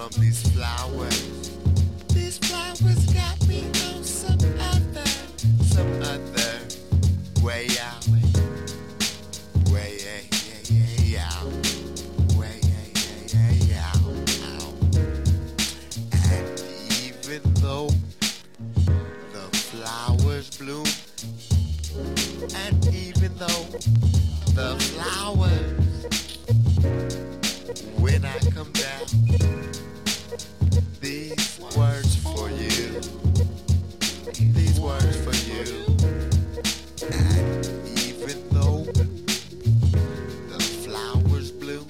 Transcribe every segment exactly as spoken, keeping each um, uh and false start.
from these flowers. These flowers got me on some other, some other way out. Way, yeah, yeah, yeah, out. Way, yeah, yeah, yeah, out, out. And even though the flowers bloom, and even though the flowers, when I come down, these words for you, these words for you. And even though the flowers bloom,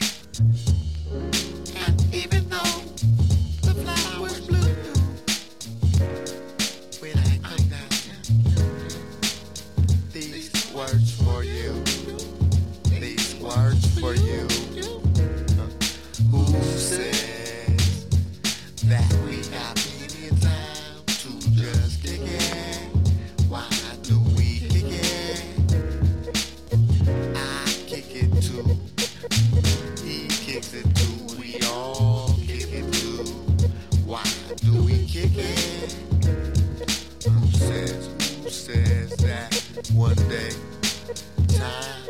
and even though the flowers bloom, when I come down, these words for you, these words for you. Who says that we got plenty of time to just kick it? Why do we kick it? I kick it too. He kicks it too. We all kick it too. Why do we kick it? Who says, who says that one day time